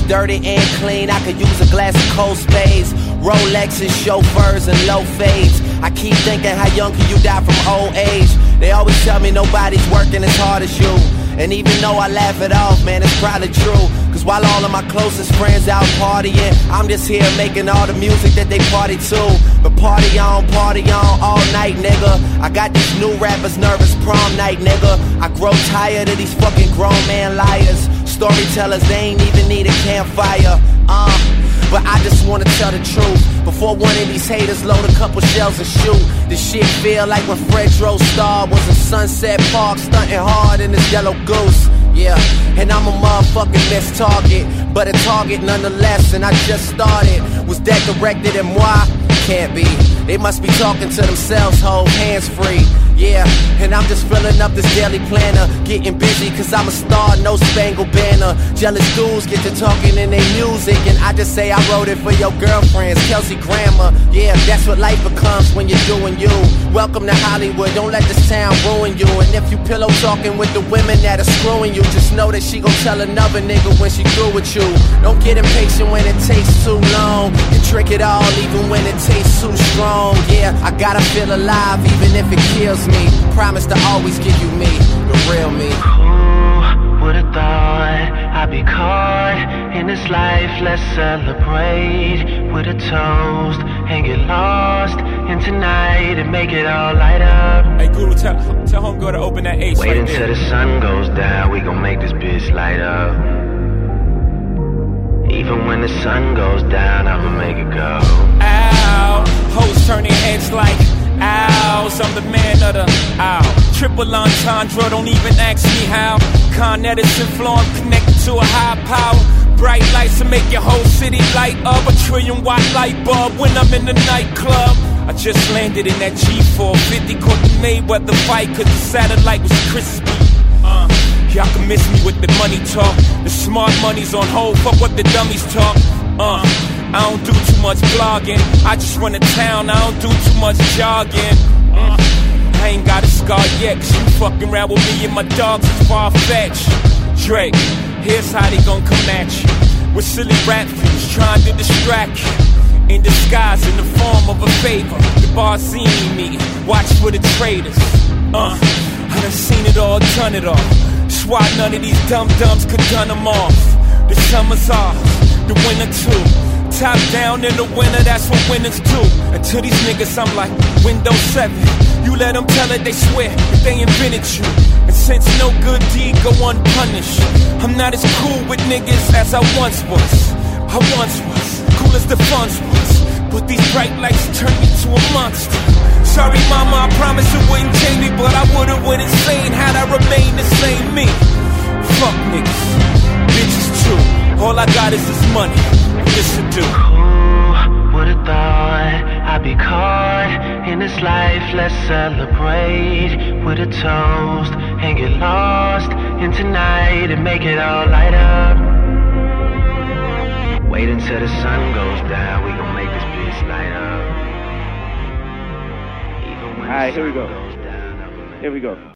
dirty and clean. I could use a glass of cold spades, Rolexes, chauffeurs, and low fades. I keep thinking, how young can you die from old age? They always tell me nobody's working as hard as you. And even though I laugh it off, man, it's probably true. Cause while all of my closest friends out partying, I'm just here making all the music that they party to. But party on all night, nigga. I got these new rappers nervous prom night, nigga. I grow tired of these fucking grown man liars. Storytellers, they ain't even need a campfire. But I just wanna tell the truth. Before one of these haters load a couple shells and shoot. This shit feel like when Fred Star was in Sunset Park, stunting hard in his yellow goose. Yeah, and I'm a motherfucking missed target, but a target nonetheless. And I just started. Was that directed at moi? Can't be. They must be talking to themselves, hold hands free. Yeah, and I'm just filling up this daily planner, getting busy cause I'm a star, no spangled banner. Jealous dudes get to talking in their music, and I just say I wrote it for your girlfriends, Kelsey Grammer. Yeah, that's what life becomes when you're doing you. Welcome to Hollywood, don't let this town ruin you. And if you pillow talking with the women that are screwing you, just know that she gon' tell another nigga when she through with you. Don't get impatient when it takes too long. You drink it all even when it tastes too strong. Yeah, I gotta feel alive even if it kills me. Promise to always give you me, the real me. Who would've thought I'd be caught in this life? Let's celebrate with a toast and get lost in tonight and make it all light up. Hey Guru, tell homegirl to open that H. Wait until the sun goes down, we gon' make this bitch light up. Even when the sun goes down, I'ma make it go. Ow, hoes turning heads like owls, I'm the man of the owl. Triple entendre, don't even ask me how. Con Edison flow, I'm connected to a high power. Bright lights to make your whole city light up. A trillion-watt light bulb when I'm in the nightclub. I just landed in that G450, caught the Mayweather fight cause the satellite was crispy. Y'all can miss me with the money talk. The smart money's on hold, fuck what the dummies talk. I don't do too much blogging, I just run a town, I don't do too much jogging. I ain't got a scar yet, cause you fucking around with me and my dogs is far-fetched. Drake, here's how they gon' come at you. With silly rap views trying to distract you. In disguise, in the form of a favor. The Barzini meeting, watch for the traitors. I done seen it all, done it all. That's why none of these dum-dums could done them off. The summer's off, the winter too. Top down in the winter, that's what winners do. And to these niggas I'm like Windows 7. You let them tell it, they swear that they invented you. And since no good deed go unpunished, I'm not as cool with niggas as I once was. I once was, cool as the funds was. But these bright lights turned me to a monster. Sorry mama, I promised it wouldn't change me, but I would've went insane had I remained the same me. Fuck niggas, bitches too. All I got is this money. Who would've thought I'd be caught in this life? Let's celebrate with a toast and get lost in tonight and make it all light up. Wait until the sun goes down, we gon' make this bitch light up. Even when Alright, here we go. Here we go.